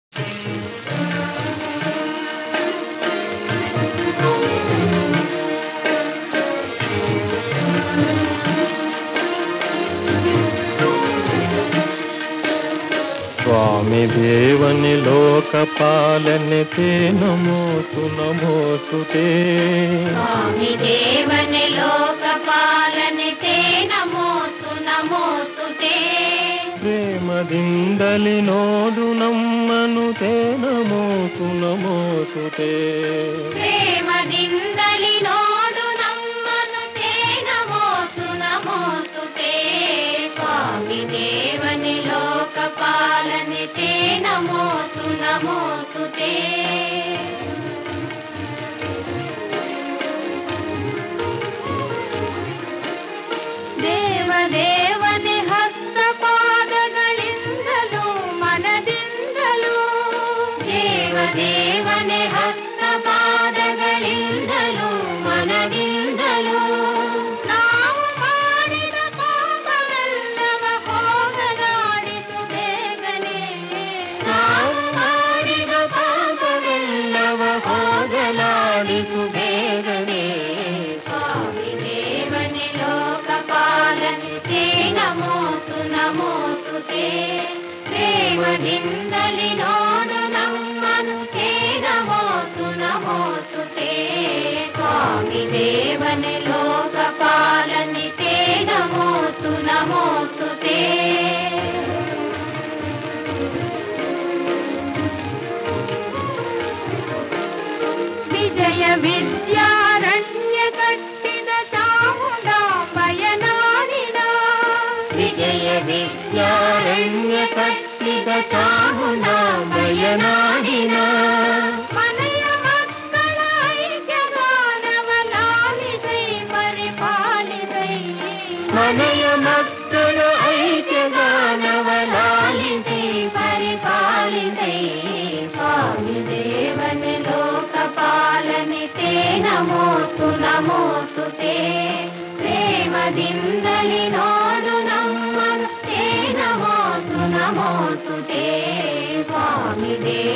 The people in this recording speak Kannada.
स्वामी देवनि लोकपालने ते नमोऽस्तु नमोऽस्तु ते। स्वामी देवनि लोकपालने ते नमोऽस्तु नमोऽस्तु ते। प्रेमದಿಂದಲಿ ನೋಡು ನಮ್ಮನು ते नमोऽस्तु नमोऽस्तु ते। प्रेमದಿಂದಲಿ ನೋಡು ನಮ್ಮನು ते नमोऽस्तु नमोऽस्तु ते। स्वामी देवनि लोकपालने ते नमोऽस्तु नमोऽस्तु ते। ದೇವದೇವನೆ ಹಸ್ತಪಾದಗಳಿಂದಲೂ ಮನದಿಂದಲೂ ದೇವದೇವನೆ ಹಸ್ತಪಾದಗಳಿಂದಲೂ ಮನದಿಂದಲೂ ನಾವು ಮಾಡಿದ ಪಾಪವೆಲ್ಲವ ಹೋಗಲಾಡಿಸು ಬೇಗನೆ ನಾವು ಮಾಡಿದ ಪಾಪವೆಲ್ಲವ ಹೋಗಲಾಡಿಸು ಬೇಗನೆ ಸ್ವಾಮಿ ದೇವನೆ ಲೋಕಪಾಲನೆ ते नमोऽस्तु नमोऽस्तु ते। प्रेमದಿಂದಲಿ ನೋಡು ನಮ್ಮನು ते नमोऽस्तु नमोऽस्तु ते। स्वामी देवने लोकपालने ते नमोऽस्तु नमोऽस्तु ते। विजय विद्यारण्य कಟ್ಟಿದ ಚಾಮುಂಡಾಂಬೆಯ ನಾಡಿನ ವಿಜಯ ವಿದ್ಯಾರಣ್ಯ ಕಟ್ಟಿದ ಚಾಮುಂಡಾಂಬೆಯ ನಾಡಿನ ಮನೆಯ ಮಕ್ಕಳ ಐಕ್ಯಗಾನವ ಲಾಲಿಸೈ ಪರಿಪಾಲಿಸೈ ಮನೆಯ ಮಕ್ಕಳ ಐಕ್ಯಗಾನವ ಲಾಲಿಸೈ ಪರಿಪಾಲಿಸೈ ಸ್ವಾಮಿ ದೇವನೆ ಲೋಕಪಾಲನೆ ते नमोऽस्तु नमोऽस्तु ते। प्रेमದಿಂದಲಿ ನೋಡು ನಮ್ಮನು ते नमोऽस्तु नमोऽस्तु ते। स्वामी देव